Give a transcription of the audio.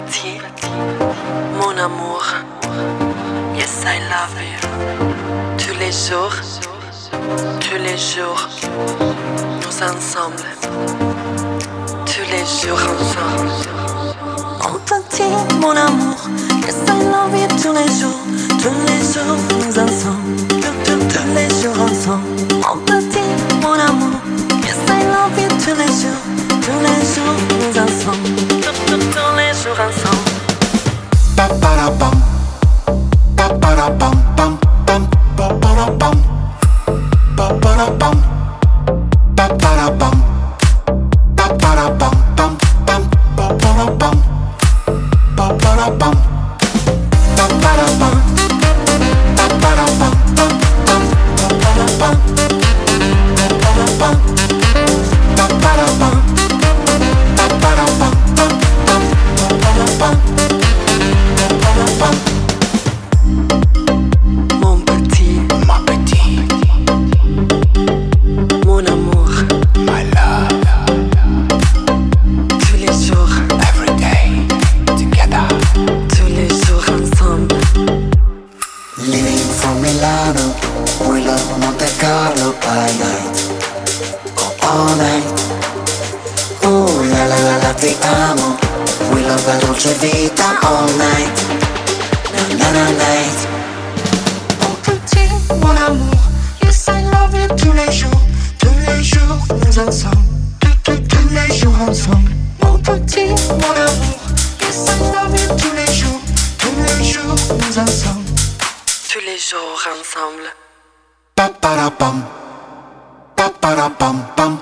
petit, mon amour, yes I love you. Tous les jours, nous ensemble, tous les jours ensemble. Mon petit, mon amour, yes I love you. Tous les jours, nous ensemble, tous les jours ensemble. Mon petit, mon amour, yes I love you. Tous les jours, nous ensemble, tous les jours ensemble. Pa para pam, pa para pam pam pam, pa para pam, pa para pam, pa para pam, pa para pam pam pam, pa para pam, pa para pam, pa para pam, pa para pam pam pam, pa para pam, pa para pam, pa para pam, pa para pam pam pam, pa para pam. Mon petit, mon amour, my love, tous les jours, every day, together. tous les jours ensemble. Living from Milano, we love Monte Carlo by night, oh, all night. Oh la la la la, ti amo. We love la dolce vita all night, na na night. Mon petit, mon amour, yes I love you. Tous les jours, nous ensemble, tous les jours ensemble. Mon petit, mon amour, yes I love you. Tous les jours, nous ensemble. Tous les jours ensemble. Pa para pam, pa para pam pam.